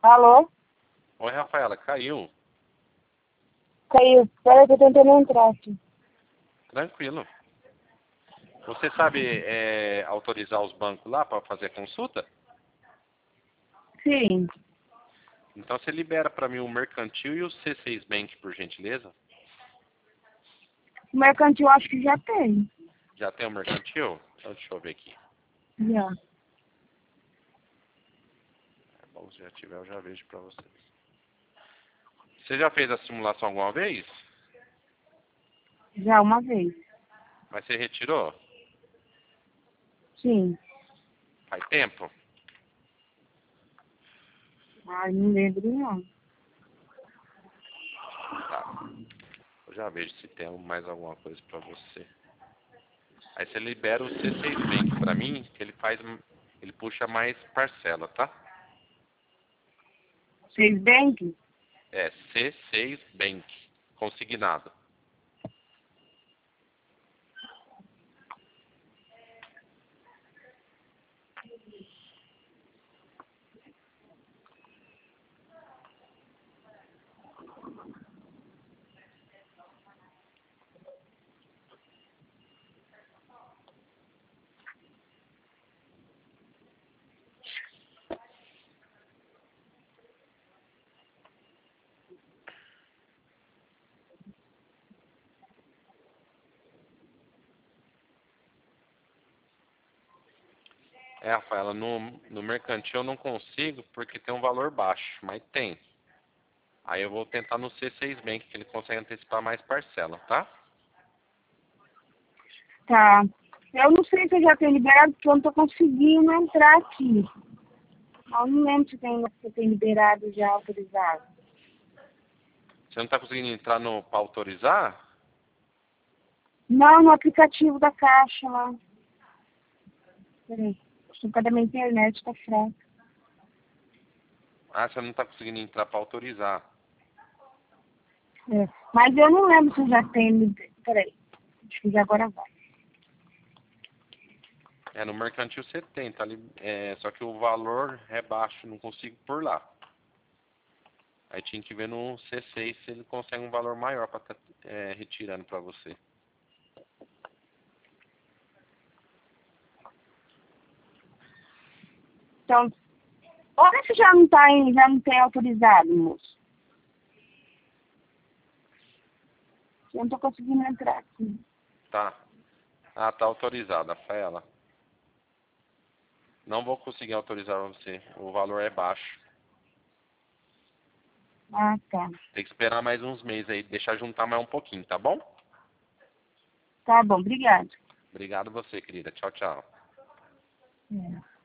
Alô? Oi, Rafaela, caiu. Caiu. Peraí que eu tô tentando entrar aqui. Tranquilo. Você sabe autorizar os bancos lá para fazer consulta? Sim. Então você libera para mim o Mercantil e o C6 Bank, por gentileza. O mercantil acho que já tem. Já tem o Mercantil? Então deixa eu ver aqui. Já. Bom, se já tiver, eu já vejo para vocês. Você já fez a simulação alguma vez? Já uma vez. Mas você retirou? Sim. Faz tempo? Ai, não lembro não. Tá. Eu já vejo se tem mais alguma coisa para você. Aí você libera o C6 Bank para mim, que ele puxa mais parcela, tá? Seis Bank? É C6 Bank, consignado. Rafaela, no mercantil eu não consigo porque tem um valor baixo, mas tem. Aí eu vou tentar no C6 Bank, que ele consegue antecipar mais parcela, tá? Tá. Eu não sei se eu já tenho liberado, porque eu não tô conseguindo entrar aqui. Eu não lembro se tem liberado já autorizado. Você não tá conseguindo entrar para autorizar? Não, no aplicativo da Caixa lá. Peraí. Acho que por causa da minha internet tá fraca. Ah, você não tá conseguindo entrar para autorizar. É. Mas eu não lembro se eu já tenho. Peraí. Acho que agora vai. No mercantil você tem, tá? Só que o valor é baixo, não consigo por lá. Aí tinha que ver no C6 se ele consegue um valor maior para estar retirando para você. Então, olha se já não tem autorizado, moço. Eu não tô conseguindo entrar aqui. Tá. Ah, tá autorizado, Rafaela. Não vou conseguir autorizar você. O valor é baixo. Ah, tá. Tem que esperar mais uns meses aí, deixar juntar mais um pouquinho, tá bom? Tá bom, obrigado. Obrigado você, querida. Tchau, tchau. É.